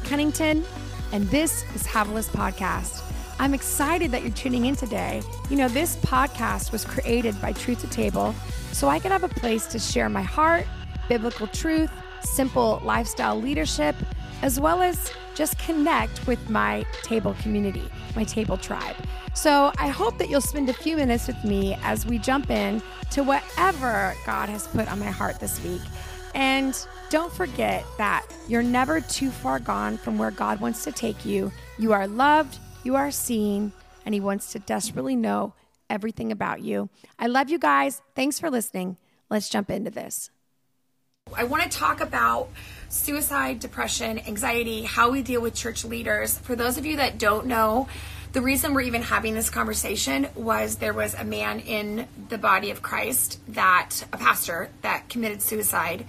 Pennington, and this is Have a List Podcast. I'm excited that you're tuning in today. You know, this podcast was created by Truth to Table so I could have a place to share my heart, biblical truth, simple lifestyle leadership, as well as just connect with my table community, my table tribe. So I hope that you'll spend a few minutes with me as we jump in to whatever God has put on my heart this week. And don't forget that you're never too far gone from where God wants to take you. You are loved, you are seen, and He wants to desperately know everything about you. I love you guys. Thanks for listening. Let's jump into this. I want to talk about suicide, depression, anxiety, how we deal with church leaders. For those of you that don't know, the reason we're even having this conversation was there was a man in the body of Christ, a pastor, that committed suicide.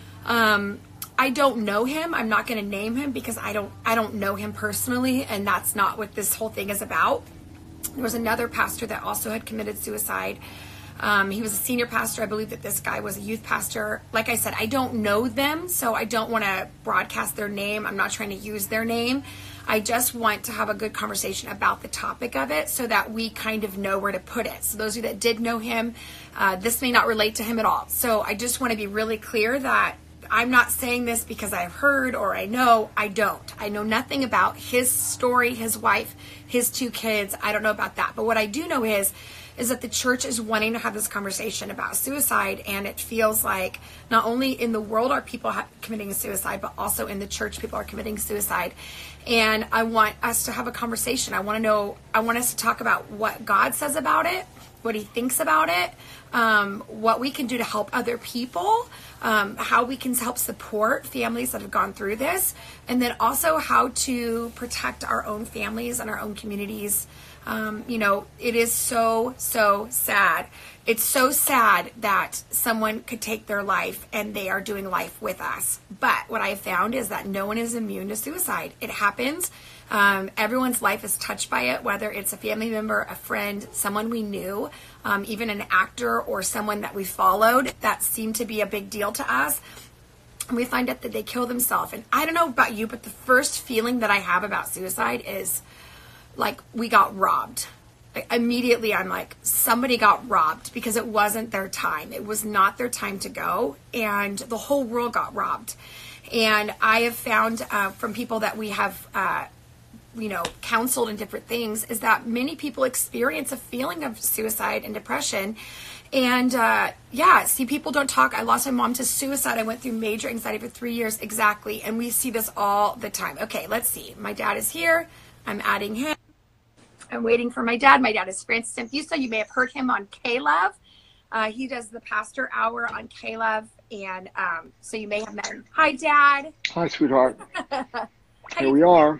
I don't know him. I'm not going to name him because I don't know him personally, and that's not what this whole thing is about. There was another pastor that also had committed suicide. He was a senior pastor. I believe that this guy was a youth pastor. Like I said, I don't know them, so I don't want to broadcast their name. I'm not trying to use their name. I just want to have a good conversation about the topic of it so that we kind of know where to put it. So those of you that did know him, this may not relate to him at all. So I just want to be really clear that I'm not saying this because I've heard or I know. I don't. I know nothing about his story, his wife, his 2 kids. I don't know about that. But what I do know is that the church is wanting to have this conversation about suicide, and it feels like not only in the world are people committing suicide, but also in the church people are committing suicide. And I want us to have a conversation. I want us to talk about what God says about it, what He thinks about it, what we can do to help other people, how we can help support families that have gone through this, and then also how to protect our own families and our own communities. It is so sad. It's so sad that someone could take their life and they are doing life with us. But what I have found is that no one is immune to suicide. It happens. Everyone's life is touched by it, whether it's a family member, a friend, someone we knew, even an actor or someone that we followed that seemed to be a big deal to us. And we find out that they kill themselves. And I don't know about you, but the first feeling that I have about suicide is like we got robbed. Immediately I'm like, somebody got robbed because it wasn't their time. It was not their time to go, and the whole world got robbed. And I have found from people that we have counseled in different things is that many people experience a feeling of suicide and depression. And people don't talk. I lost my mom to suicide. I went through major anxiety for 3 years. Exactly. And we see this all the time. Okay, let's see. My dad is here. I'm adding him. I'm waiting for my dad. My dad is Francis Infuso. You may have heard him on K-Love. He does the Pastor Hour on K-Love. And so you may have met him. Hi, Dad. Hi, sweetheart. Here we are.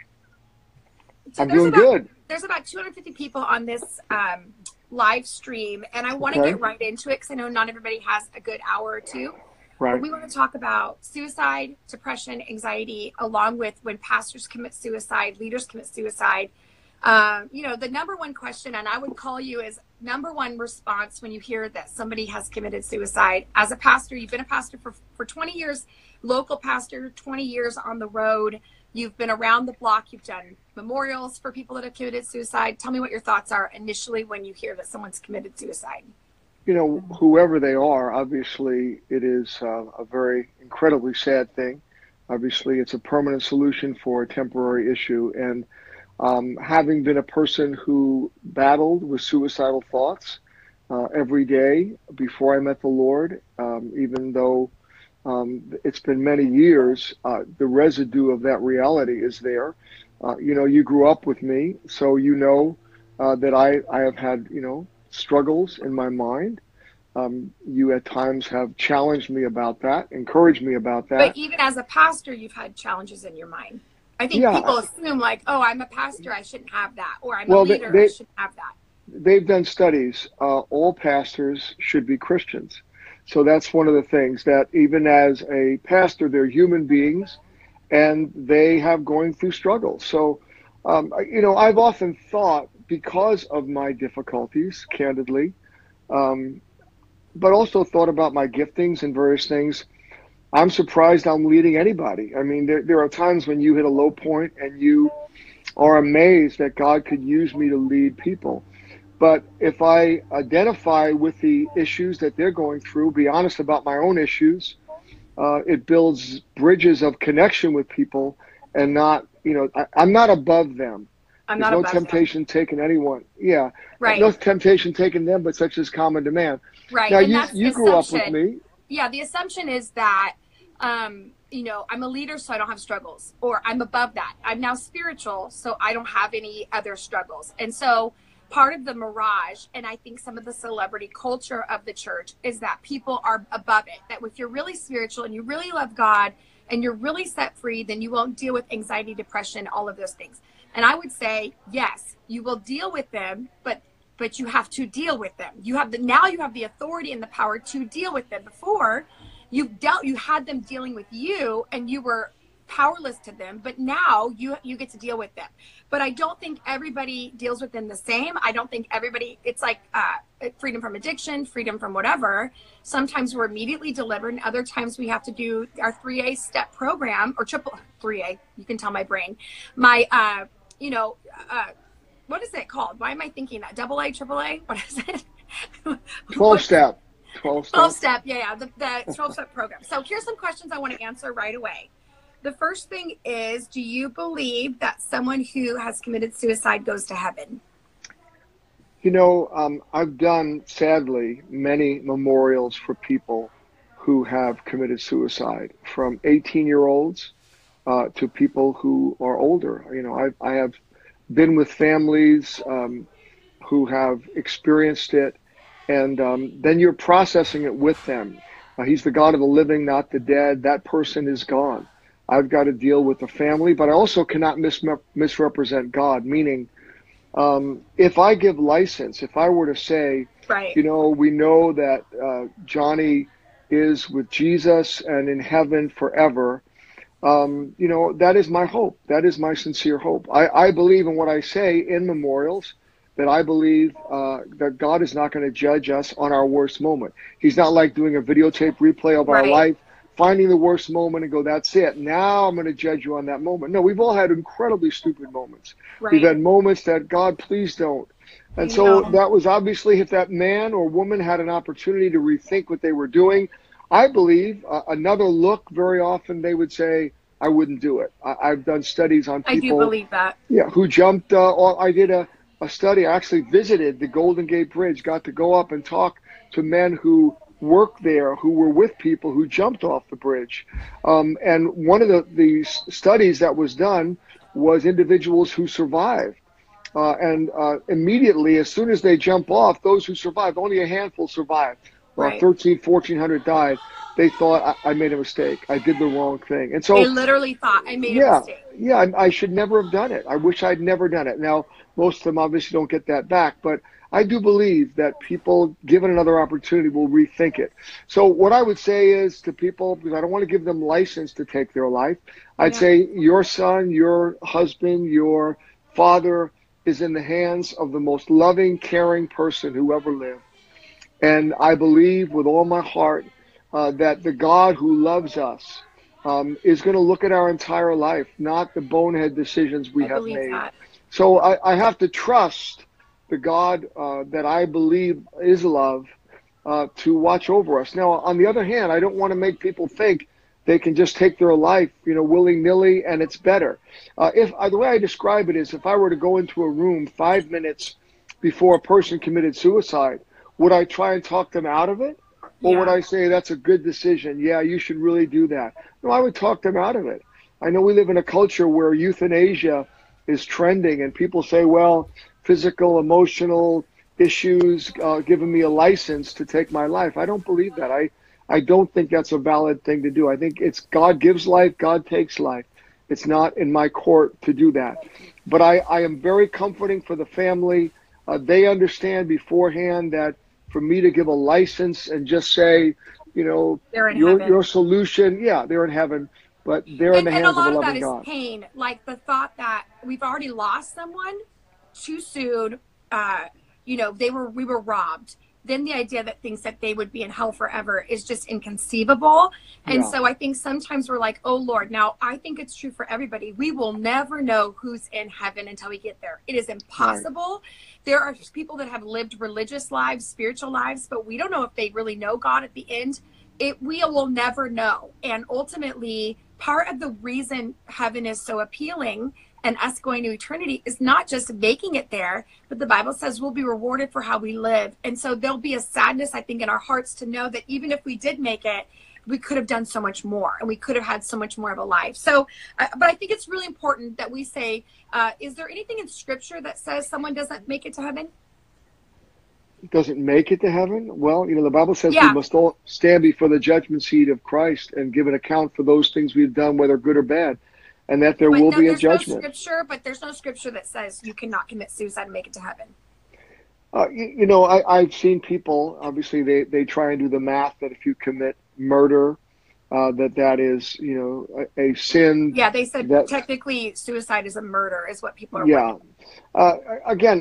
So I'm doing good. There's about 250 people on this live stream. And I want to get right into it because I know not everybody has a good hour or two. Right. But we want to talk about suicide, depression, anxiety, along with when pastors commit suicide, leaders commit suicide. The number one question, and I would call you as number one response when you hear that somebody has committed suicide. As a pastor, you've been a pastor for 20 years, local pastor, 20 years on the road. You've been around the block. You've done memorials for people that have committed suicide. Tell me what your thoughts are initially when you hear that someone's committed suicide. Whoever they are, obviously it is a very incredibly sad thing. Obviously, it's a permanent solution for a temporary issue. And having been a person who battled with suicidal thoughts every day before I met the Lord, even though it's been many years, the residue of that reality is there. You grew up with me, so that I have had, struggles in my mind. You at times have challenged me about that, encouraged me about that. But even as a pastor, you've had challenges in your mind. I think people assume like, oh, I'm a pastor, I shouldn't have that. Or I'm a leader, I shouldn't have that. They've done studies. All pastors should be Christians. So that's one of the things that even as a pastor, they're human beings and they have going through struggles. So, I've often thought because of my difficulties, candidly, but also thought about my giftings and various things, I'm surprised I'm leading anybody. I mean, there are times when you hit a low point and you are amazed that God could use me to lead people. But if I identify with the issues that they're going through, be honest about my own issues, it builds bridges of connection with people and not, I'm not above them. I'm There's not no above temptation taken anyone. Yeah. Right. No temptation taken them, but such is common demand. Right. Now, And that's you grew up with me. Yeah. The assumption is that, I'm a leader, so I don't have struggles, or I'm above that. I'm now spiritual, so I don't have any other struggles. And so part of the mirage, and I think some of the celebrity culture of the church, is that people are above it. That if you're really spiritual and you really love God and you're really set free, then you won't deal with anxiety, depression, all of those things. And I would say, yes, you will deal with them, but you have to deal with them. Now you have the authority and the power to deal with them. Before, you had them dealing with you and you were powerless to them, but now you get to deal with them. But I don't think everybody deals with them the same. I don't think everybody, it's like freedom from addiction, freedom from whatever. Sometimes we're immediately delivered, and other times we have to do our 3A step program, or triple 3A. You can tell my brain. My, what is it called? Why am I thinking that? Double A, triple A? What is it? 12 step. 12 step. Yeah. The 12 step program. So here's some questions I want to answer right away. The first thing is, do you believe that someone who has committed suicide goes to heaven? I've done, sadly, many memorials for people who have committed suicide, from 18-year-olds to people who are older. I have been with families who have experienced it, and then you're processing it with them. He's the God of the living, not the dead. That person is gone. I've got to deal with the family, but I also cannot misrepresent God, meaning if I give license, if I were to say, right, we know that Johnny is with Jesus and in heaven forever, that is my hope. That is my sincere hope. I believe in what I say in memorials, that I believe that God is not going to judge us on our worst moment. He's not like doing a videotape replay of our life, finding the worst moment and go, that's it. Now I'm going to judge you on that moment. No, we've all had incredibly stupid moments. Right. We've had moments that, God, please don't. And so that was obviously, if that man or woman had an opportunity to rethink what they were doing, I believe another look, very often they would say, I wouldn't do it. I've done studies on people. I do believe that. Yeah, who jumped. I did a study. I actually visited the Golden Gate Bridge, got to go up and talk to men who worked there, who were with people who jumped off the bridge. And one of the studies that was done was individuals who survived. And immediately, as soon as they jump off, those who survived, only a handful survived. 1,400 died. They thought, I made a mistake. I did the wrong thing. And so they literally thought, I made a mistake. Yeah, I should never have done it. I wish I'd never done it. Now, most of them obviously don't get that back, but I do believe that people, given another opportunity, will rethink it. So what I would say is to people, because I don't want to give them license to take their life, I'd say your son, your husband, your father is in the hands of the most loving, caring person who ever lived. And I believe with all my heart that the God who loves us is going to look at our entire life, not the bonehead decisions we have made. That. So I have to trust the God that I believe is love to watch over us. Now, on the other hand, I don't want to make people think they can just take their life, willy-nilly, and it's better. The way I describe it is, if I were to go into a room 5 minutes before a person committed suicide, would I try and talk them out of it? Or would I say, that's a good decision? Yeah, you should really do that. No, I would talk them out of it. I know we live in a culture where euthanasia is trending, and people say, well, physical, emotional issues giving me a license to take my life. I don't believe that. I don't think that's a valid thing to do. I think it's God gives life, God takes life. It's not in my court to do that. But I am very comforting for the family. They understand beforehand that for me to give a license and just say, your solution, they're in heaven, but they're in the hands of a loving God. And a lot of that is pain, like the thought that we've already lost someone too soon. We were robbed. then the idea that thinks that they would be in hell forever is just inconceivable. And Yeah. so I think sometimes we're like, oh Lord, now I think it's true for everybody. We will never know who's in heaven until we get there. It is impossible. There are people that have lived religious lives, spiritual lives, but we don't know if they really know God at the end. We will never know. And ultimately, part of the reason heaven is so appealing and us going to eternity is not just making it there, but the Bible says we'll be rewarded for how we live. And so there'll be a sadness, I think, in our hearts to know that even if we did make it, we could have done so much more and we could have had so much more of a life. So, but I think it's really important that we say, is there anything in scripture that says someone doesn't make it to heaven? Doesn't make it to heaven? Well, the Bible says Yeah. we must all stand before the judgment seat of Christ and give an account for those things we've done, whether good or bad, and that there will be a there's judgment. No scripture, but there's no scripture that says you cannot commit suicide and make it to heaven. I've seen people, obviously, they try and do the math that if you commit murder, that is, a sin. Yeah, they said that, technically suicide is a murder is what people are yeah. Again,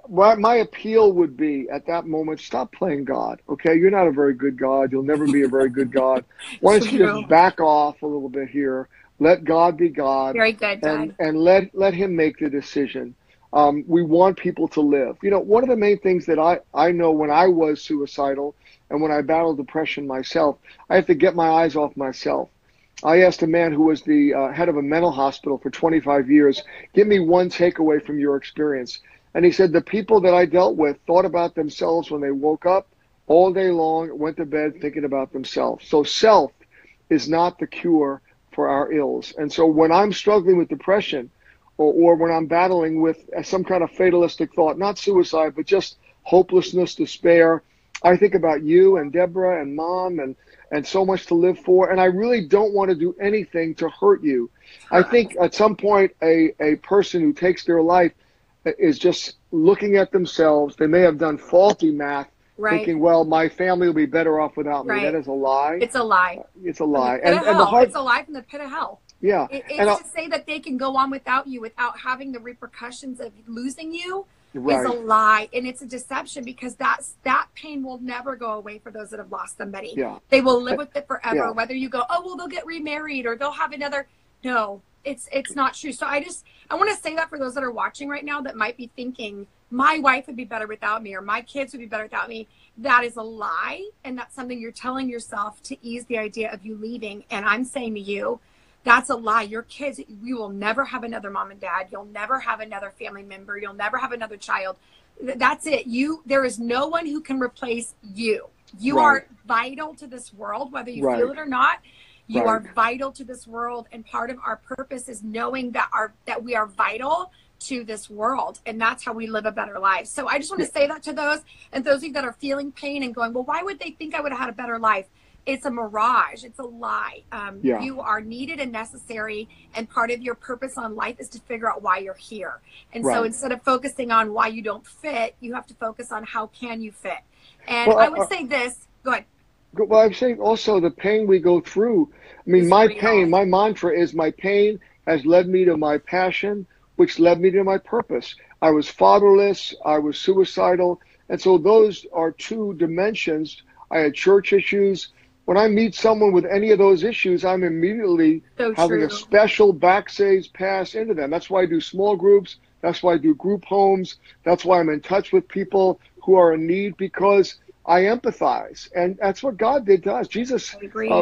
my appeal would be at that moment, stop playing God, okay? You're not a very good God. You'll never be a very good God. Why don't you just back off a little bit here? Let God be God. Very good, Dad. And let him make the decision. We want people to live. One of the main things that I know when I was suicidal and when I battled depression myself, I have to get my eyes off myself. I asked a man who was the head of a mental hospital for 25 years, give me one takeaway from your experience. And he said, the people that I dealt with thought about themselves when they woke up all day long, went to bed thinking about themselves. So self is not the cure for our ills. And so when I'm struggling with depression, or when I'm battling with some kind of fatalistic thought, not suicide, but just hopelessness, despair, I think about you and Deborah and Mom and so much to live for. And I really don't want to do anything to hurt you. I think at some point, a person who takes their life is just looking at themselves. They may have done faulty math, thinking, well, my family will be better off without me. That is a lie. It's a lie. It's a lie. And the heart, it's a lie from the pit of hell. Yeah. It's to say that they can go on without you without having the repercussions of losing you is a lie. And it's a deception because that pain will never go away for those that have lost somebody. Yeah. They will live with it forever. Yeah. Whether you go, oh, well, they'll get remarried or they'll have another. No, it's not true. So I want to say that for those that are watching right now that might be thinking, my wife would be better without me or my kids would be better without me. That is a lie. And that's something you're telling yourself to ease the idea of you leaving. And I'm saying to you, that's a lie. Your kids, you will never have another mom and dad. You'll never have another family member. You'll never have another child. That's it. There is no one who can replace you. You are vital to this world, whether you feel it or not. You are vital to this world. And part of our purpose is knowing that we are vital to this world. And that's how we live a better life. So I just want to say that to those of you that are feeling pain and going, well, why would they think I would have had a better life? It's a mirage. It's a lie. You are needed and necessary. And part of your purpose on life is to figure out why you're here. And so instead of focusing on why you don't fit, you have to focus on how can you fit. And I would say this. Go ahead. Well, I'm saying also the pain we go through. I mean, my pain, my mantra is my pain has led me to my passion, which led me to my purpose. I was fatherless. I was suicidal. And so those are two dimensions. I had church issues. When I meet someone with any of those issues, I'm immediately having a special backstage pass into them. That's why I do small groups. That's why I do group homes. That's why I'm in touch with people who are in need, because I empathize. And that's what God did to us. Jesus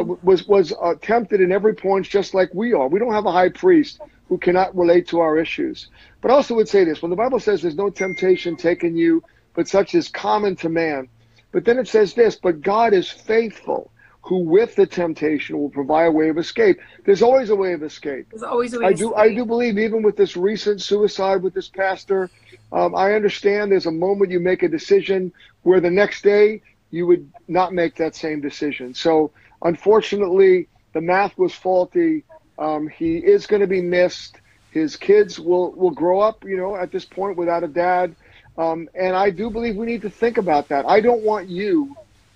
was tempted in every point just like we are. We don't have a high priest who cannot relate to our issues. But I also would say this. When the Bible says there's no temptation taken you, but such is common to man. But then it says this, but God is faithful, who with the temptation will provide a way of escape. There's always a way of escape. There's always a way of escape. I do believe even with this recent suicide with this pastor, I understand there's a moment you make a decision where the next day you would not make that same decision. So unfortunately, the math was faulty. He is going to be missed. His kids will grow up, at this point without a dad. And I do believe we need to think about that. I don't want you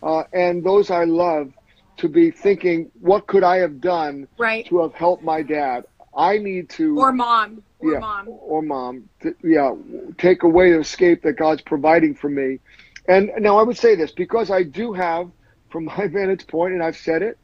and those I love to be thinking, what could I have done to have helped my dad? I need to... Or mom. Or mom. Take away the escape that God's providing for me. And now I would say this, because I do have, from my vantage point, and I've said it,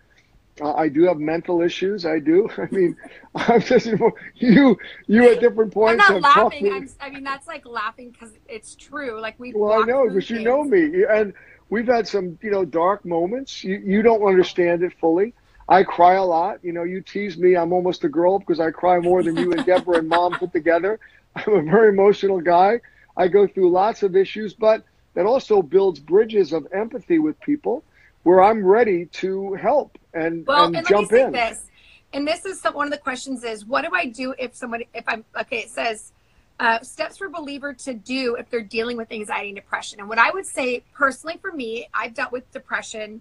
I do have mental issues. I do. I mean, I'm just, you at different I'm points not have laughing. talked. I mean, that's like laughing because it's true. Like we've Well, I walked know, through because you know things. me, and we've had some, dark moments. You don't understand it fully. I cry a lot. You tease me. I'm almost a girl because I cry more than you and Deborah and Mom put together. I'm a very emotional guy. I go through lots of issues, but that also builds bridges of empathy with people where I'm ready to help and Well, and let me jump say in. this, and this is one of the questions is, what do I do if I'm, okay, it says, steps for a believer to do if they're dealing with anxiety and depression. And what I would say personally for me, I've dealt with depression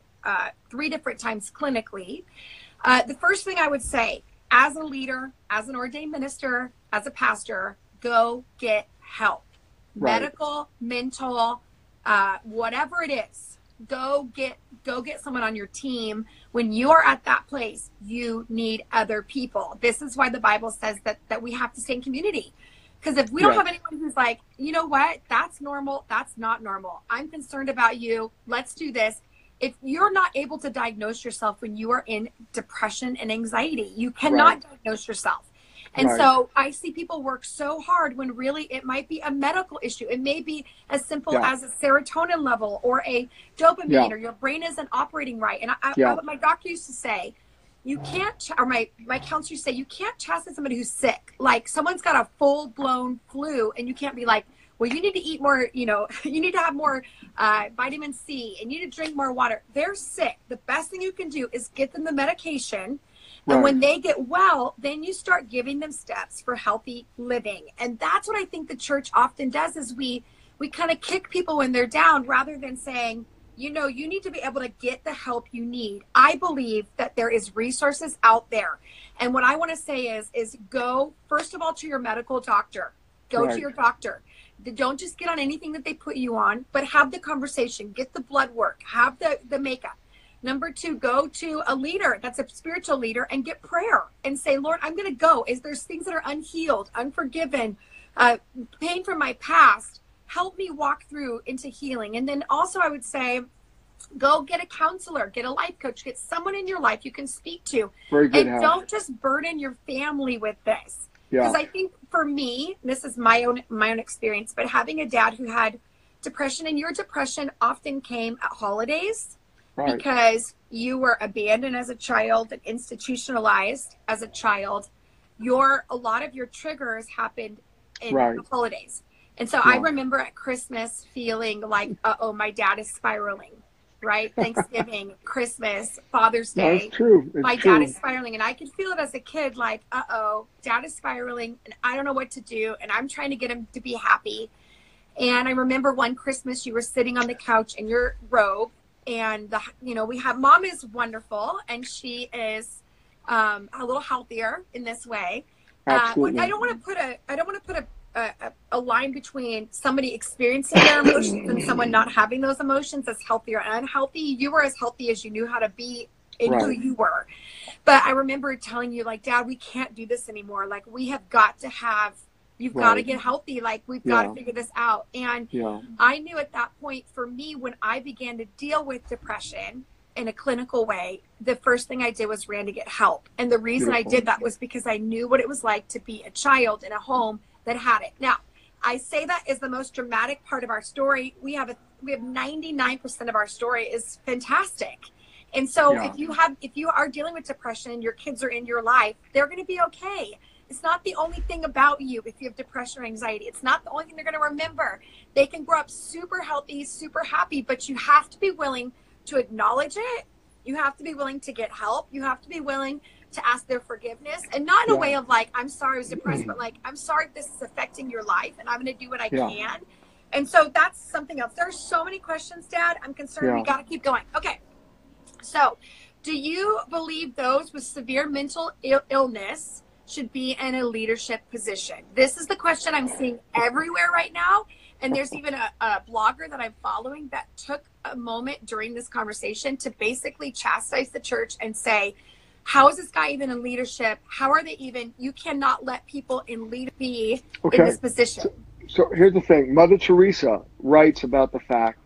3 different times clinically. The first thing I would say, as a leader, as an ordained minister, as a pastor, go get help. Right. Medical, mental, whatever it is, go get someone on your team. When you are at that place, you need other people. This is why the Bible says that we have to stay in community. Because if we don't have anyone who's like, you know what, that's normal, that's not normal, I'm concerned about you, let's do this. If you're not able to diagnose yourself when you are in depression and anxiety, you cannot diagnose yourself. And so I see people work so hard when really it might be a medical issue. It may be as simple as a serotonin level or a dopamine, or your brain isn't operating right. And my doctor used to say, you can't, or my counselor used to say, you can't chastise somebody who's sick. Like someone's got a full blown flu and you can't be like, well, you need to eat more, you need to have more vitamin C and you need to drink more water. They're sick. The best thing you can do is get them the medication. And when they get well, then you start giving them steps for healthy living. And that's what I think the church often does is we kind of kick people when they're down rather than saying, you need to be able to get the help you need. I believe that there is resources out there. And what I want to say is go, first of all, to your medical doctor. Go to your doctor. Don't just get on anything that they put you on, but have the conversation, get the blood work, have the makeup. Number 2, go to a leader that's a spiritual leader and get prayer and say, Lord, I'm going to go. There's things that are unhealed, unforgiven, pain from my past. Help me walk through into healing. And then also I would say, go get a counselor, get a life coach, get someone in your life you can speak to. Very good. And don't just burden your family with this. Because I think for me, this is my own experience, but having a dad who had depression, and your depression often came at holidays. Because you were abandoned as a child and institutionalized as a child, a lot of your triggers happened in the holidays. And so I remember at Christmas feeling like, my dad is spiraling, right? Thanksgiving, Christmas, Father's Day. That's true. My dad is spiraling. And I could feel it as a kid, like, dad is spiraling and I don't know what to do. And I'm trying to get him to be happy. And I remember one Christmas you were sitting on the couch in your robe. And we have, Mom is wonderful, and she is a little healthier in this way. Absolutely. I don't want to put a line between somebody experiencing their emotions and someone not having those emotions as healthy or unhealthy. You were as healthy as you knew how to be in who you were. But I remember telling you, like, Dad, we can't do this anymore. Like, we have got to have. You've got to get healthy. Like, we've got to figure this out. And I knew at that point for me, when I began to deal with depression in a clinical way, the first thing I did was ran to get help. And the reason I did that was because I knew what it was like to be a child in a home that had it. Now, I say that is the most dramatic part of our story. We have 99% of our story is fantastic. And so if you are dealing with depression and your kids are in your life, they're going to be okay. It's not the only thing about you if you have depression or anxiety. It's not the only thing they're going to remember. They can grow up super healthy, super happy, but you have to be willing to acknowledge it. You have to be willing to get help. You have to be willing to ask their forgiveness, and not in a way of like, I'm sorry I was depressed, but like, I'm sorry this is affecting your life and I'm going to do what I can. And so that's something else. There's so many questions, Dad. I'm concerned. We got to keep going. Okay. So do you believe those with severe mental illness should be in a leadership position? This is the question I'm seeing everywhere right now. And there's even a blogger that I'm following that took a moment during this conversation to basically chastise the church and say, how is this guy even in leadership? How are they even? You cannot let people in leadership be in this position. So here's the thing. Mother Teresa writes about the fact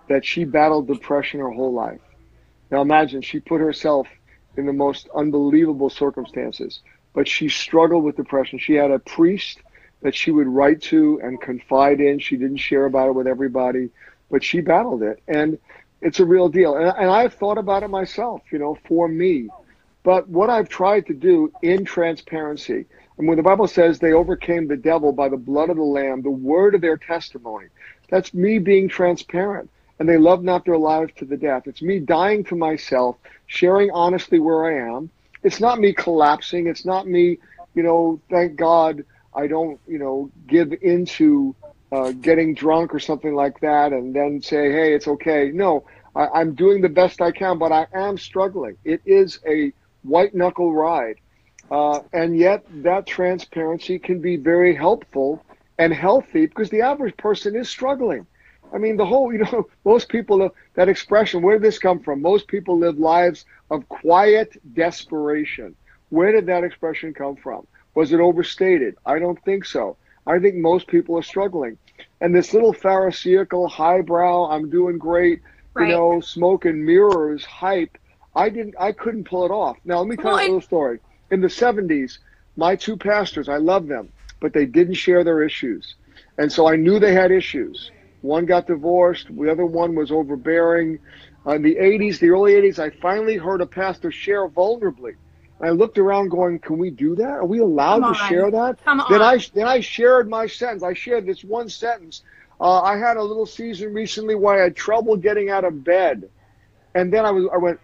that she battled depression her whole life. Now imagine, she put herself in the most unbelievable circumstances, but she struggled with depression. She had a priest that she would write to and confide in. She didn't share about it with everybody, but she battled it. And it's a real deal. And I've thought about it myself, for me. But what I've tried to do in transparency, and when the Bible says they overcame the devil by the blood of the Lamb, the word of their testimony, that's me being transparent. And they loved not their lives to the death. It's me dying to myself, sharing honestly where I am. It's not me collapsing. It's not me, thank God I don't, give into getting drunk or something like that and then say, hey, it's okay. No, I'm doing the best I can, but I am struggling. It is a white knuckle ride. And yet that transparency can be very helpful and healthy because the average person is struggling. I mean, the whole, most people, that expression, where did this come from? Most people live lives of quiet desperation. Where did that expression come from? Was it overstated? I don't think so. I think most people are struggling. And this little Pharisaical, highbrow, I'm doing great, right, smoke and mirrors hype, I couldn't pull it off. Now, let me tell you a little story. In the 70s, my two pastors, I love them, but they didn't share their issues. And so I knew they had issues. One got divorced. The other one was overbearing. In the 80s, the early 80s, I finally heard a pastor share vulnerably. And I looked around going, can we do that? Are we allowed to share that? Then I shared my sentence. I shared this one sentence. I had a little season recently where I had trouble getting out of bed. And then I went,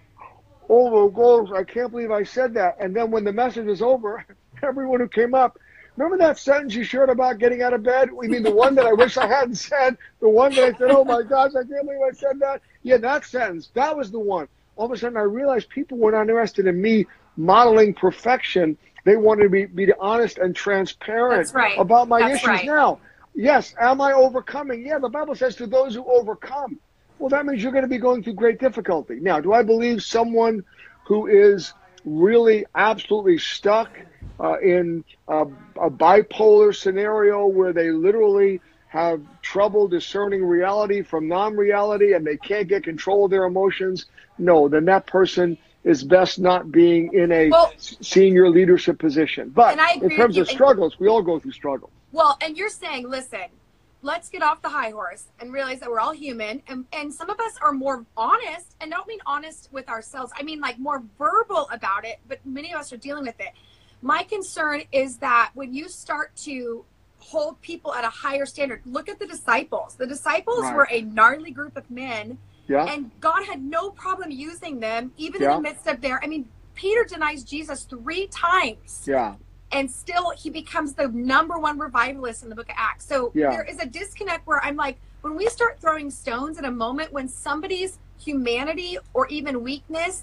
oh, I can't believe I said that. And then when the message was over, everyone who came up, remember that sentence you shared about getting out of bed? I mean, the one that I wish I hadn't said, the one that I said, oh my gosh, I can't believe I said that. Yeah, that sentence, that was the one. All of a sudden I realized people were not interested in me modeling perfection. They wanted to be honest and transparent about my issues. Right. Now, yes, am I overcoming? Yeah, the Bible says to those who overcome. Well, that means you're going to be going through great difficulty. Now, do I believe someone who is really absolutely stuck in a bipolar scenario where they literally have trouble discerning reality from non-reality and they can't get control of their emotions? No, then that person is best not being in a senior leadership position. But in terms of struggles, we all go through struggles. Well, and you're saying, listen, let's get off the high horse and realize that we're all human. And some of us are more honest, and I don't mean honest with ourselves. I mean like more verbal about it, but many of us are dealing with it. My concern is that when you start to hold people at a higher standard, look at the disciples. The disciples were a gnarly group of men. Yeah. And God had no problem using them, even in the midst of their, Peter denies Jesus 3 times. Yeah. And still he becomes the #1 revivalist in the book of Acts. So there is a disconnect where I'm like, when we start throwing stones at a moment when somebody's humanity or even weakness,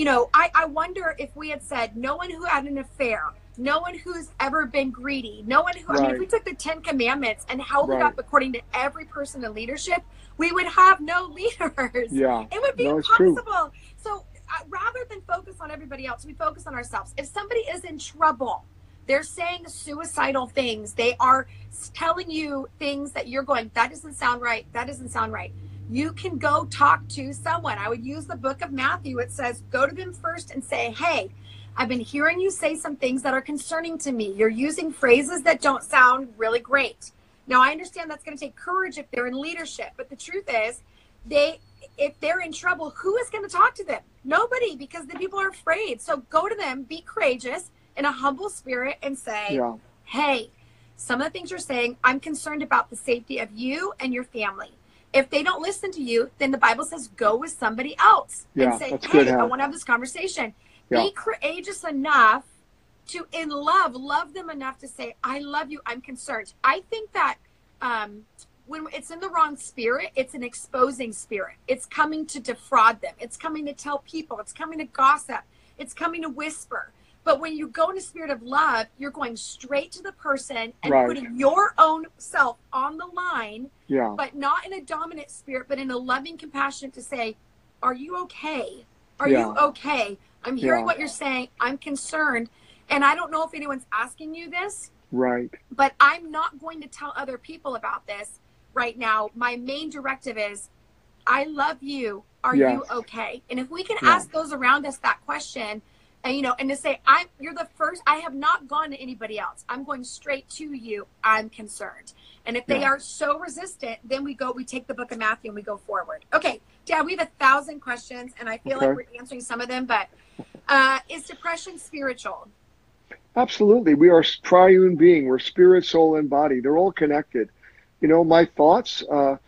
I wonder if we had said, no one who had an affair, no one who's ever been greedy, no one who, if we took the 10 commandments and held it up according to every person in leadership, we would have no leaders. Yeah. It would be impossible. So rather than focus on everybody else, we focus on ourselves. If somebody is in trouble, they're saying suicidal things, they are telling you things that you're going, that doesn't sound right. That doesn't sound right. You can go talk to someone. I would use the book of Matthew. It says, go to them first and say, hey, I've been hearing you say some things that are concerning to me. You're using phrases that don't sound really great. Now, I understand that's going to take courage if they're in leadership, but the truth is, if they're in trouble, who is going to talk to them? Nobody, because the people are afraid. So go to them, be courageous in a humble spirit and say, hey, some of the things you're saying, I'm concerned about the safety of you and your family. If they don't listen to you, then the Bible says go with somebody else and say, hey, I want to have this conversation. Be courageous enough to, in love them enough to say, I love you, I'm concerned. I think that when it's in the wrong spirit, it's an exposing spirit. It's coming to defraud them. It's coming to tell people. It's coming to gossip. It's coming to whisper. But when you go in a spirit of love, you're going straight to the person and putting your own self on the line, but not in a dominant spirit, but in a loving compassion to say, are you okay? Are you okay? I'm hearing what you're saying. I'm concerned. And I don't know if anyone's asking you this. Right. But I'm not going to tell other people about this right now. My main directive is I love you. Are Yes. you okay? And if we can Yeah. ask those around us that question, and and to say, you're the first, I have not gone to anybody else. I'm going straight to you. I'm concerned. And if they Yeah. are so resistant, then we take the book of Matthew and we go forward. Okay, Dad, we have 1,000 questions and I feel like we're answering some of them, but is depression spiritual? Absolutely. We are a triune being. We're spirit, soul, and body. They're all connected. My thoughts,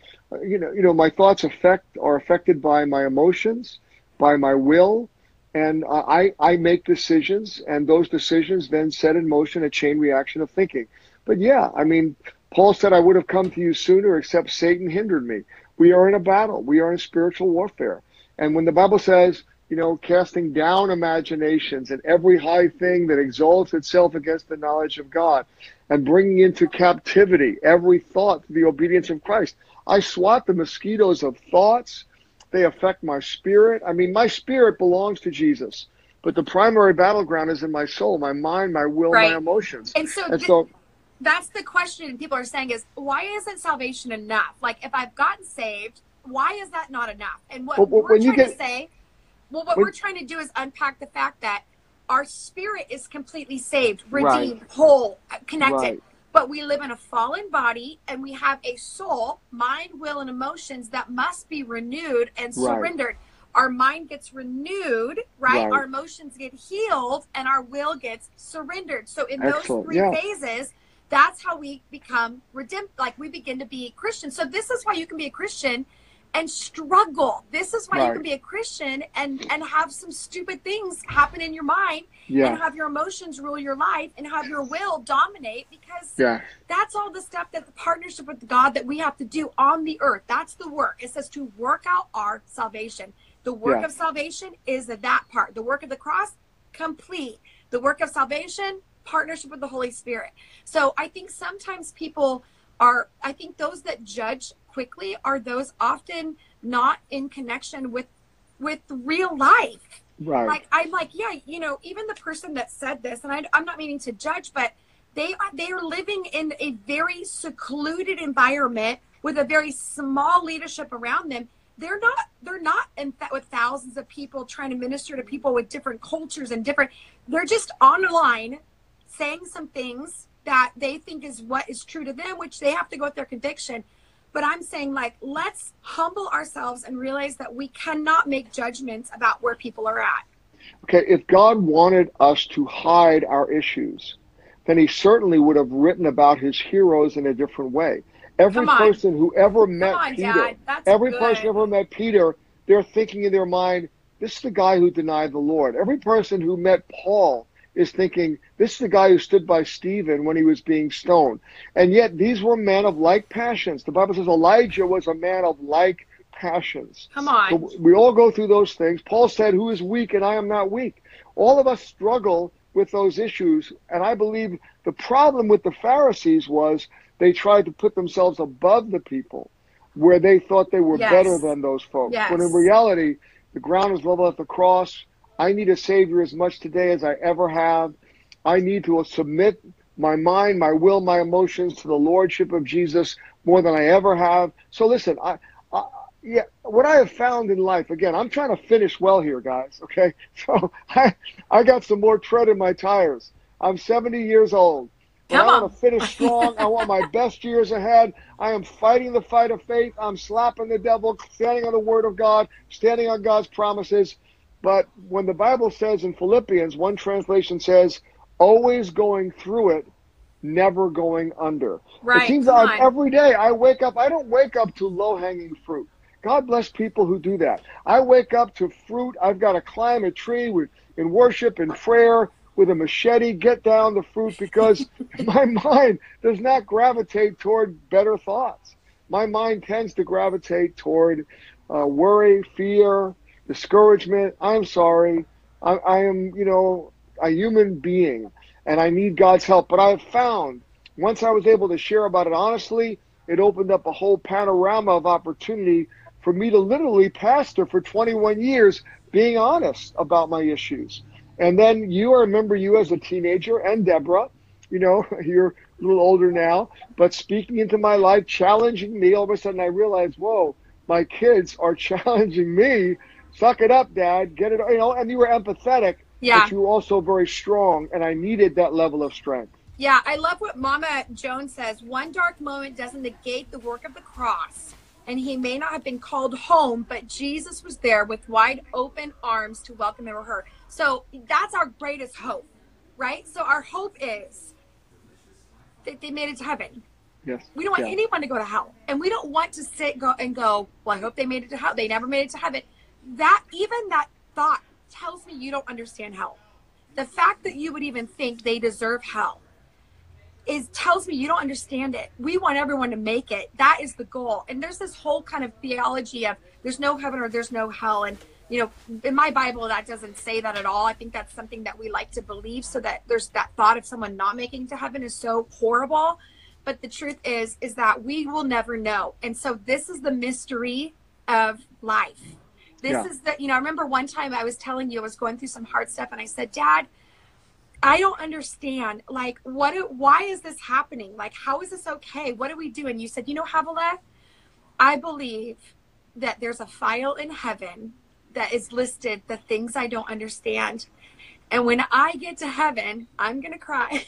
my thoughts are affected by my emotions, by my will, and I make decisions, and those decisions then set in motion a chain reaction of thinking. But yeah, I mean, Paul said, I would have come to you sooner, except Satan hindered me. We are in a battle. We are in spiritual warfare. And when the Bible says, casting down imaginations and every high thing that exalts itself against the knowledge of God, and bringing into captivity every thought to the obedience of Christ. I swat the mosquitoes of thoughts. They affect my spirit. I mean, my spirit belongs to Jesus, but the primary battleground is in my soul, my mind, my will, my emotions. And so that's the question people are saying is, why isn't salvation enough? Like, if I've gotten saved, why is that not enough? And what we're trying to do is unpack the fact that our spirit is completely saved, redeemed, whole, connected. Right. But we live in a fallen body and we have a soul, mind, will, and emotions that must be renewed and surrendered. Our mind gets renewed, right? Our emotions get healed and our will gets surrendered. So in those three phases, that's how we become redeemed. Like, we begin to be Christians. So this is why you can be a Christian and struggle. This is why you can be a Christian and have some stupid things happen in your mind and have your emotions rule your life and have your will dominate, because that's all the stuff that the partnership with God that we have to do on the earth. That's the work. It says to work out our salvation. The work of salvation is that part. The work of the cross, complete. The work of salvation, partnership with the Holy Spirit. So I think sometimes I think those that judge quickly are those often not in connection with real life. Right. Like, I'm like, even the person that said this, and I'm not meaning to judge, but they are living in a very secluded environment with a very small leadership around them. They're not with thousands of people trying to minister to people with different cultures and they're just online saying some things that they think is what is true to them, which they have to go with their conviction. But I'm saying, like, let's humble ourselves and realize that we cannot make judgments about where people are at. Okay, if God wanted us to hide our issues, then he certainly would have written about his heroes in a different way. Every person who ever met Peter, person who ever met Peter, they're thinking in their mind, this is the guy who denied the Lord. Every person who met Paul is thinking, this is the guy who stood by Stephen when he was being stoned. And yet these were men of like passions. The Bible says Elijah was a man of like passions. Come on. So we all go through those things. Paul said, who is weak and I am not weak. All of us struggle with those issues. And I believe the problem with the Pharisees was they tried to put themselves above the people where they thought they were better than those folks. When in reality, the ground is level at the cross. I need a Savior as much today as I ever have. I need to submit my mind, my will, my emotions to the Lordship of Jesus more than I ever have. So listen, what I have found in life, again, I'm trying to finish well here, guys, okay? So I got some more tread in my tires. I'm 70 years old. I want to finish strong. I want my best years ahead. I am fighting the fight of faith. I'm slapping the devil, standing on the Word of God, standing on God's promises. But when the Bible says in Philippians, one translation says, always going through it, never going under. Right. It seems like every day I wake up, I don't wake up to low-hanging fruit. God bless people who do that. I wake up to fruit. I've got to climb a tree in worship and prayer with a machete, get down the fruit, because my mind does not gravitate toward better thoughts. My mind tends to gravitate toward worry, fear, discouragement. I'm sorry. I am, a human being, and I need God's help. But I have found, once I was able to share about it honestly, it opened up a whole panorama of opportunity for me to literally pastor for 21 years, being honest about my issues. And then I remember you as a teenager, and Deborah, you're a little older now, but speaking into my life, challenging me. All of a sudden I realized, whoa, my kids are challenging me, suck it up, Dad, get it, and you were empathetic, Yeah. but you were also very strong, and I needed that level of strength. Yeah, I love what Mama Jones says. One dark moment doesn't negate the work of the cross. And he may not have been called home, but Jesus was there with wide open arms to welcome him or her. So that's our greatest hope, right? So our hope is that they made it to heaven. Yes. We don't want anyone to go to hell. And we don't want to go, well, I hope they made it to hell. They never made it to heaven. Even that thought tells me you don't understand hell. The fact that you would even think they deserve hell tells me you don't understand it. We want everyone to make it. That is the goal. And there's this whole kind of theology of there's no heaven or there's no hell. And, in my Bible, that doesn't say that at all. I think that's something that we like to believe, so that there's that thought of someone not making it to heaven is so horrible. But the truth is that we will never know. And so this is the mystery of life. This is the, I remember one time I was telling you I was going through some hard stuff, and I said, Dad, I don't understand. Like, why is this happening? Like, how is this okay? What do we do? And you said, Havilah, I believe that there's a file in heaven that is listed the things I don't understand. And when I get to heaven, I'm going to cry.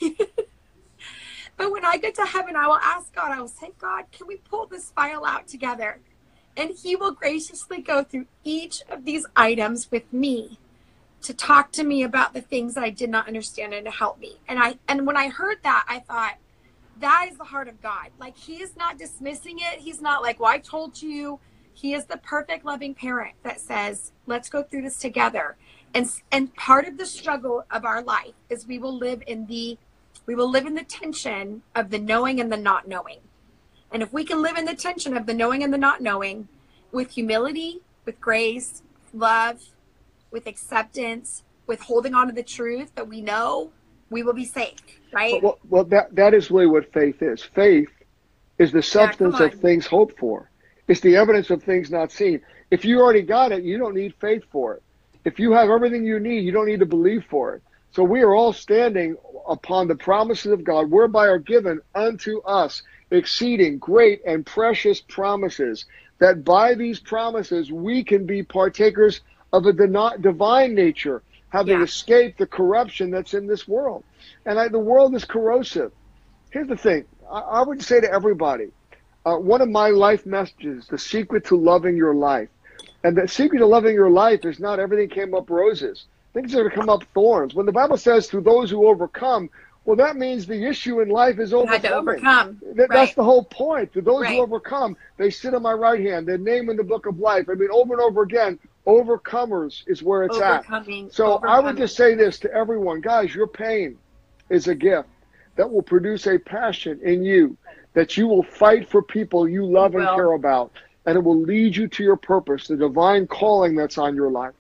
But when I get to heaven, I will ask God, I will say, God, can we pull this file out together? And he will graciously go through each of these items with me to talk to me about the things that I did not understand and to help me. And when I heard that, I thought, that is the heart of God. Like, he is not dismissing it. He's not like, well, I told you. He is the perfect loving parent that says, let's go through this together. And part of the struggle of our life is we will live in the tension of the knowing and the not knowing. And if we can live in the tension of the knowing and the not knowing with humility, with grace, love, with acceptance, with holding on to the truth that we know, we will be safe, right? Well, that is really what faith is. Faith is the substance of things hoped for. It's the evidence of things not seen. If you already got it, you don't need faith for it. If you have everything you need, you don't need to believe for it. So we are all standing upon the promises of God, whereby are given unto us exceeding great and precious promises, that by these promises we can be partakers of a divine nature, having escaped the corruption that's in this world. And the world is corrosive. Here's the thing. I would say to everybody, one of my life messages, the secret to loving your life. And the secret to loving your life is not everything came up roses. Things are going to come up thorns. When the Bible says to those who overcome, well, that means the issue in life is overcoming. You had to overcome. That's the whole point. To those who overcome, they sit on my right hand, their name in the book of life. I mean, over and over again, overcomers is where it's at. So I would just say this to everyone. Guys, your pain is a gift that will produce a passion in you, that you will fight for people you love and care about, and it will lead you to your purpose, the divine calling that's on your life.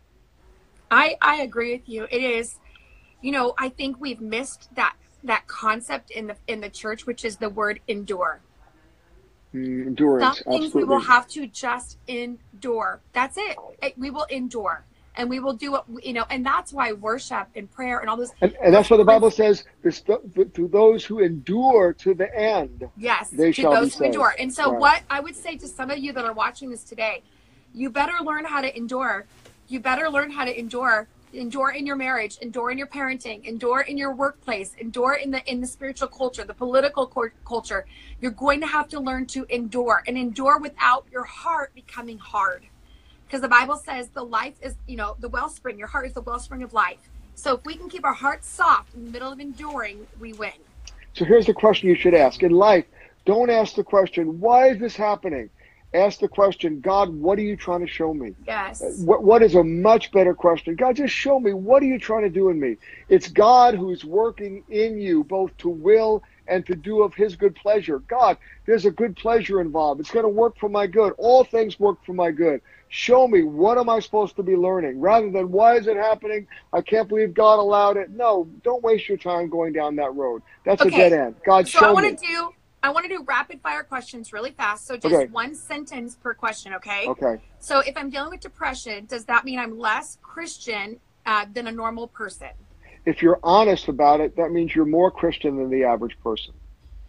I agree with you. It is, I think we've missed that concept in the church, which is the word endure. Endurance. Some things we will have to just endure. That's it. We will endure. And we will do what, and that's why worship and prayer and all those. And that's what the Bible says, to those who endure to the end. Yes, they shall be saved. To those who endure. And so what I would say to some of you that are watching this today, you better learn how to endure. You better learn how to endure. Endure in your marriage, endure in your parenting, endure in your workplace, endure in the spiritual culture, the political culture. You're going to have to learn to endure, and endure without your heart becoming hard. Because the Bible says the life is, the wellspring. Your heart is the wellspring of life. So if we can keep our hearts soft in the middle of enduring, we win. So here's the question you should ask. In life, don't ask the question, why is this happening? Ask the question, God, what are you trying to show me? Yes. What is a much better question? God, just show me, what are you trying to do in me? It's God who's working in you, both to will and to do of his good pleasure. God, there's a good pleasure involved. It's going to work for my good. All things work for my good. Show me, what am I supposed to be learning? Rather than, why is it happening? I can't believe God allowed it. No, don't waste your time going down that road. That's a dead end. God, show me. I want to do rapid fire questions really fast. So just one sentence per question, okay? Okay. So if I'm dealing with depression, does that mean I'm less Christian than a normal person? If you're honest about it, that means you're more Christian than the average person. Come on.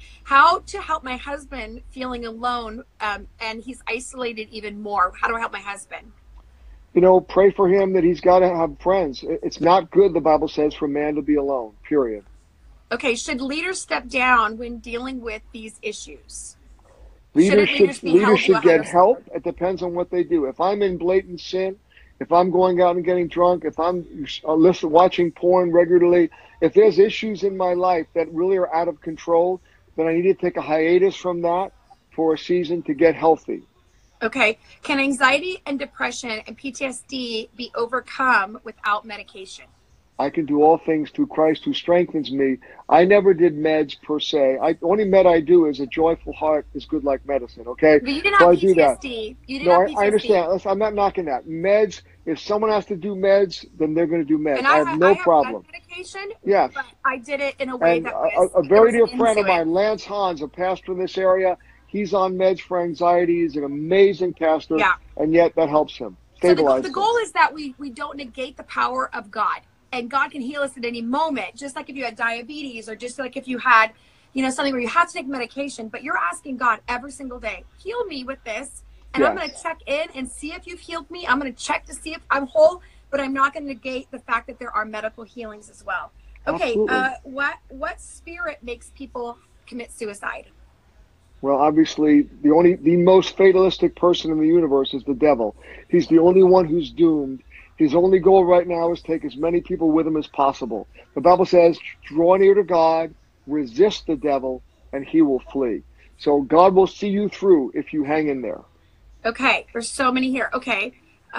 How to help my husband feeling alone, and he's isolated even more. How do I help my husband? Pray for him that he's got to have friends. It's not good, the Bible says, for man to be alone, period. Okay, should leaders step down when dealing with these issues? Leaders should get help. It depends on what they do. If I'm in blatant sin, if I'm going out and getting drunk, if I'm watching porn regularly, if there's issues in my life that really are out of control, then I need to take a hiatus from that for a season to get healthy. Okay. Can anxiety and depression and PTSD be overcome without medication? I can do all things through Christ who strengthens me. I never did meds per se. Only med I do is a joyful heart is good like medicine, okay? But you didn't have PTSD. You didn't have PTSD. I understand. I'm not knocking that. Meds, if someone has to do meds, then they're going to do meds. And I have no problem. Medication, yes. But I did it in a way and that was... A very dear friend of mine, Lance Hans, a pastor in this area, he's on meds for anxiety. He's an amazing pastor, and yet that helps him. So the goal is that we don't negate the power of God. And God can heal us at any moment, just like if you had diabetes or just like if you had, something where you have to take medication, but you're asking God every single day, heal me with this. And I'm going to check in and see if you've healed me. I'm going to check to see if I'm whole, but I'm not going to negate the fact that there are medical healings as well. Okay. What spirit makes people commit suicide? Well, obviously the most fatalistic person in the universe is the devil. He's the only one who's doomed. His only goal right now is to take as many people with him as possible. The Bible says, draw near to God, resist the devil, and he will flee. So God will see you through if you hang in there. Okay, there's so many here. Okay.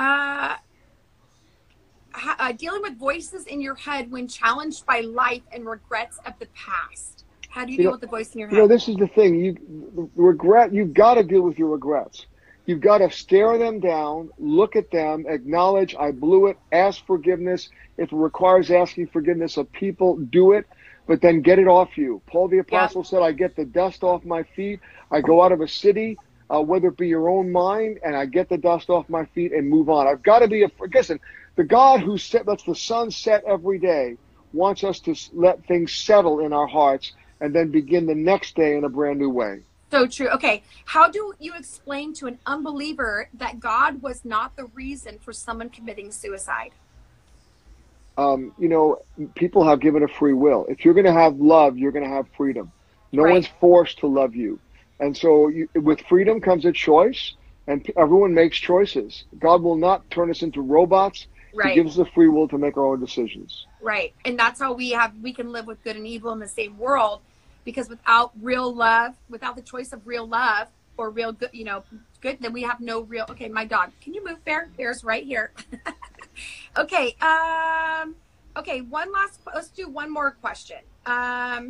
Dealing with voices in your head when challenged by life and regrets of the past. How do you deal with the voice in your head? This is the thing. You've got to deal with your regrets. You've got to stare them down, look at them, acknowledge I blew it, ask forgiveness. If it requires asking forgiveness of people, do it, but then get it off you. Paul the Apostle said, I get the dust off my feet. I go out of a city, whether it be your own mind, and I get the dust off my feet and move on. I've got to be listen, the God who lets the sun set every day wants us to let things settle in our hearts and then begin the next day in a brand new way. So true. Okay. How do you explain to an unbeliever that God was not the reason for someone committing suicide? People have given a free will. If you're going to have love, you're going to have freedom. No one's forced to love you. And so with freedom comes a choice, and everyone makes choices. God will not turn us into robots. He gives us the free will to make our own decisions. Right. And that's how we can live with good and evil in the same world. Because without real love, without the choice of real love or real good, good, then we have no real. Okay, my dog. Can you move, Bear? Bear's right here. Okay. Okay. Let's do one more question. I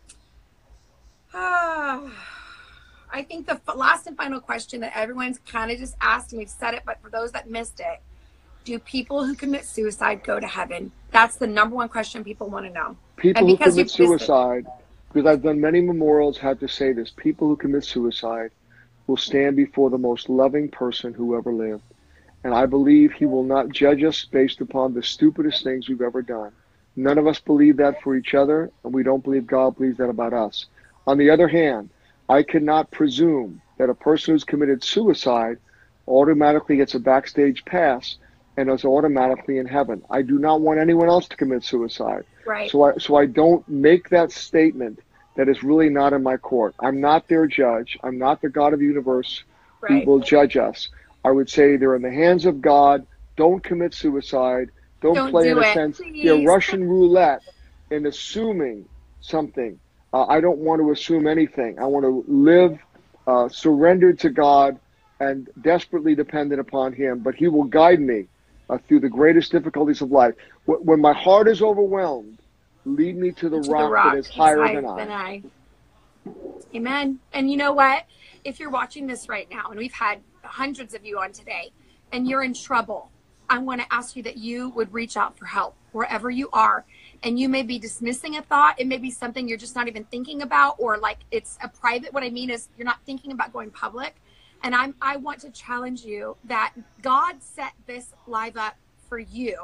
think the last and final question that everyone's kind of just asked, and we've said it, but for those that missed it, do people who commit suicide go to heaven? That's the number one question people want to know. People who commit suicide. Because I've done many memorials, had to say this. People who commit suicide will stand before the most loving person who ever lived. And I believe he will not judge us based upon the stupidest things we've ever done. None of us believe that for each other, and we don't believe God believes that about us. On the other hand, I cannot presume that a person who's committed suicide automatically gets a backstage pass and is automatically in heaven. I do not want anyone else to commit suicide. Right. So I don't make that statement that is really not in my court. I'm not their judge. I'm not the God of the universe who will judge us. I would say they're in the hands of God. Don't commit suicide. Don't play, in a sense, Russian roulette in assuming something. I don't want to assume anything. I want to live surrendered to God and desperately dependent upon him. But he will guide me through the greatest difficulties of life. When my heart is overwhelmed, lead me to the rock that is higher than I. Amen. And you know what? If you're watching this right now, and we've had hundreds of you on today, and you're in trouble, I want to ask you that you would reach out for help wherever you are. And you may be dismissing a thought. It may be something you're just not even thinking about, or like it's a private. What I mean is you're not thinking about going public. And I want to challenge you that God set this live up for you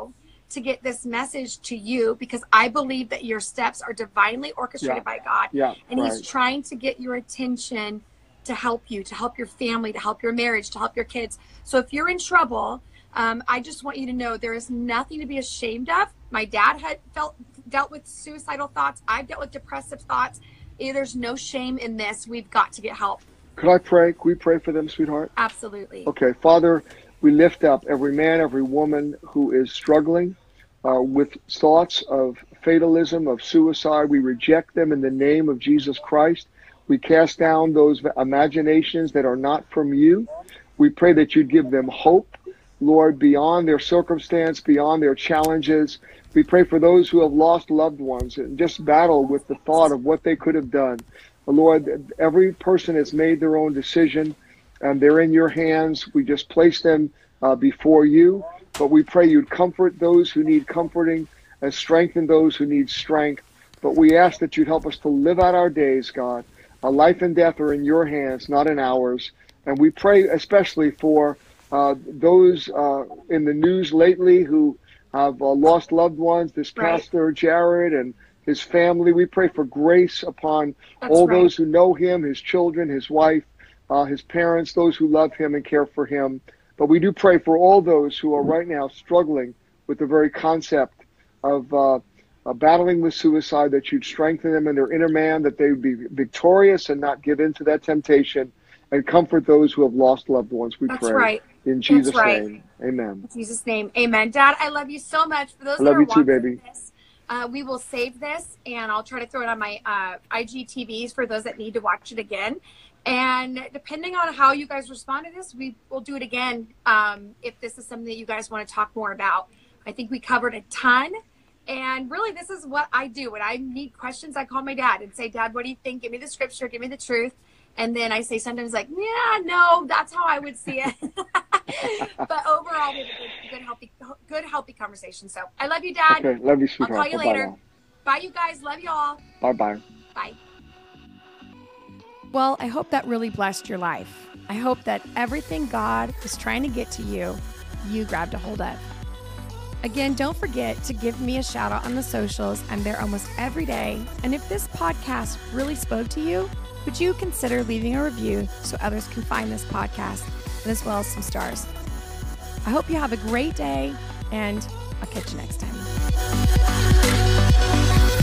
to get this message to you because I believe that your steps are divinely orchestrated by God. Yeah, and he's trying to get your attention to help you, to help your family, to help your marriage, to help your kids. So if you're in trouble, I just want you to know there is nothing to be ashamed of. My dad had dealt with suicidal thoughts. I've dealt with depressive thoughts. There's no shame in this. We've got to get help. Could I pray? Could we pray for them, sweetheart? Absolutely. Okay, Father, we lift up every man, every woman who is struggling with thoughts of fatalism, of suicide. We reject them in the name of Jesus Christ. We cast down those imaginations that are not from you. We pray that you'd give them hope, Lord, beyond their circumstance, beyond their challenges. We pray for those who have lost loved ones and just battle with the thought of what they could have done. Lord, every person has made their own decision, and they're in your hands. We just place them before you. But we pray you'd comfort those who need comforting and strengthen those who need strength. But we ask that you'd help us to live out our days, God. Our life and death are in your hands, not in ours. And we pray especially for those in the news lately who have lost loved ones, this pastor Jared and his family. We pray for grace upon those who know him, his children, his wife, his parents, those who love him and care for him. But we do pray for all those who are right now struggling with the very concept of battling with suicide, that you'd strengthen them in their inner man, that they would be victorious and not give in to that temptation, and comfort those who have lost loved ones. We pray. In Jesus' name, amen. In Jesus' name, amen. Dad, I love you so much. For those I love you too, baby. This, we will save this, and I'll try to throw it on my IGTVs for those that need to watch it again. And depending on how you guys respond to this, we will do it again if this is something that you guys want to talk more about. I think we covered a ton. And really, this is what I do. When I need questions, I call my dad and say, Dad, what do you think? Give me the scripture. Give me the truth. And then I say sometimes like, yeah, no, that's how I would see it. But overall, we have a good, healthy conversation. So I love you, Dad. Okay, love you, sweetheart. I'll call you later. Bye, you guys. Love you all. Bye-bye. Bye. Well, I hope that really blessed your life. I hope that everything God is trying to get to you, you grabbed a hold of. Again, don't forget to give me a shout out on the socials. I'm there almost every day. And if this podcast really spoke to you, would you consider leaving a review so others can find this podcast, and as well as some stars? I hope you have a great day, and I'll catch you next time.